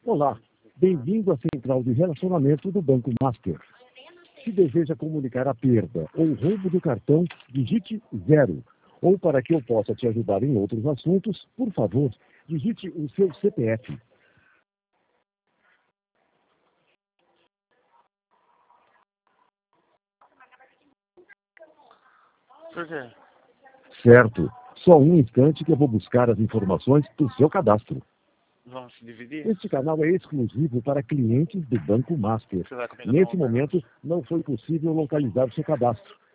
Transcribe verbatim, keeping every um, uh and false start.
Olá, bem-vindo à central de relacionamento do Banco Master. Se deseja comunicar a perda ou roubo do cartão, digite zero. Ou para que eu possa te ajudar em outros assuntos, por favor, digite o seu C P F. Por quê? Certo. Só um instante que eu vou buscar as informações do seu cadastro. Vamos se dividir? Este canal é exclusivo para clientes do Banco Master. Você vai comigo Nesse no momento, não foi possível localizar seu cadastro.